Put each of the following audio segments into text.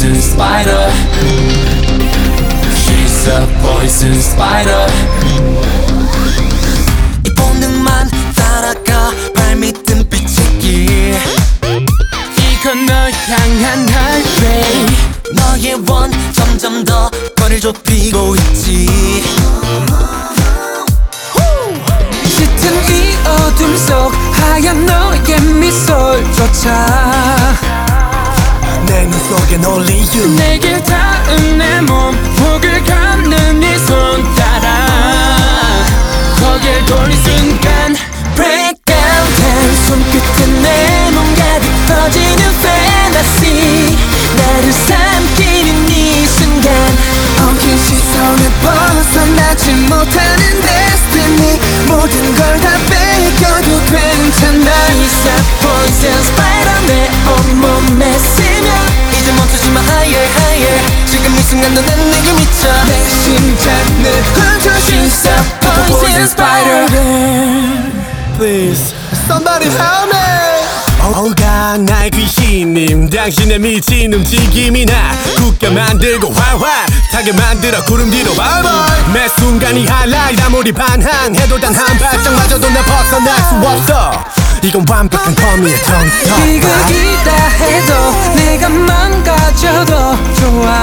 poison spider. She's a poison spider. 이 본능만 따라가 발밑은 빛의 길. 이건 널 향한 highway. 너의 원 점점 더 거리를 좁히고 있지. 짙은 이 어둠 속 하얀 너의 미소조차 내 눈 속엔 only you. 내게 닿은 내 몸폭을 감는 네 손 따라 고개를 돌린 순간 Break down down. 손끝에 내 몸 가득 퍼지는 fantasy. 나를 삼키는 이 순간 엉킨 시선에 벗어나지 못하는 destiny. 모든 걸 다 뺏겨도 괜찮아. She's a poison spider. 내 온몸에 스며 이제 멈추지 마 higher higher. 지금 이 순간도 난 내게 미쳐. 내 심장을 훔쳐. She's a poison spider. Please, somebody help me. 오가 나의 귀신님, 당신의 미친 움직임이 나 굳게 만들고 활활하게 만들어 구름 뒤로 발발. 매 순간이 하이라이트. 아무리 반항해도 단 한 발짝마저도 나 벗어날 수 없어. 이건 완벽한 범위의 정석. 비극이다 해도 내가 망가져도 좋아.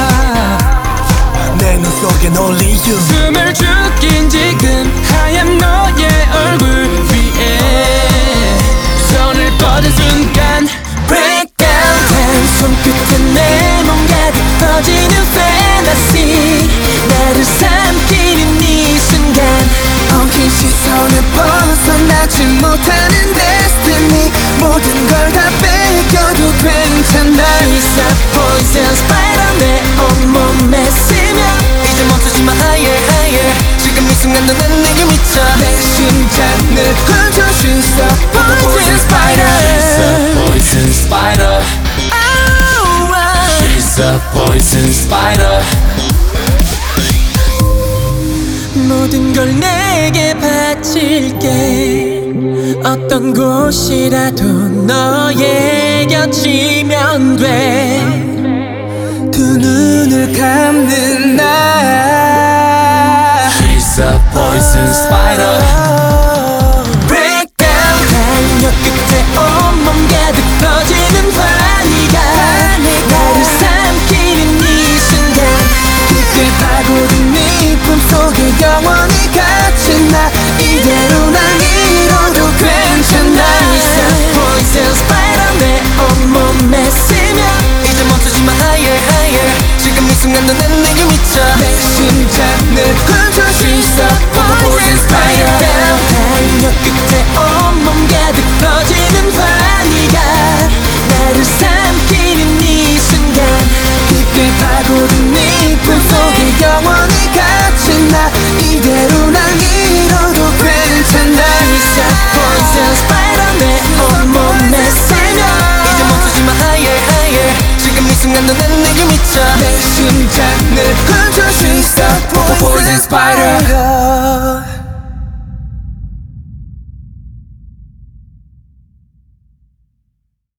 내 눈 속엔 only you. 숨을 죽인 지금 하얀 너의 얼굴 위에 손을 뻗은 순간 Break down down. 손끝에 내 몸 가득 퍼지는 fantasy. 나를 삼키는 이 순간 엉킨 시선에 벗어나지 못하는 destiny. 모든 걸 다 뺏겨도 괜찮아. She's a poison spider. 내 온몸에 스며 이제 멈추지 마 higher higher. 지금 이 순간도 난 내게 미쳐. 내 심장을 훔쳐. She's a poison spider. She's a poison spider. Oh, She's a poison spider. 모든 걸 내게 바칠게. 어떤 곳이라도 너의 곁이면 돼. 두 눈을 감는 나. She's a poison spider. Break down. 달력 끝에 온몸 가득 퍼지는 환희가 나를 삼키는 이 순간 깊게 파고든 네 품속에 영원히 갇힌 나. 이대로 난 잃어도 괜찮아. She's a poison spider. 내 온몸에 스며 이제 멈추지 마 higher higher. 지금 이 순간도 난 내게 미쳐. 내 심장을 훔쳐. She's a poison spider. 달력 끝에 온몸 가득 퍼지는 환희가 나를 삼키는 이 순간 깊게 파고든 네 품속에 영원히 갇힌 나. 이대로 난 잃어도 괜찮아. She's a poison spider. 내 온몸에 스며 이제 멈추지 마 higher higher. 지금 이 순간도 난 내게 미쳐. 내 심장을 훔쳐. She's a poison spider.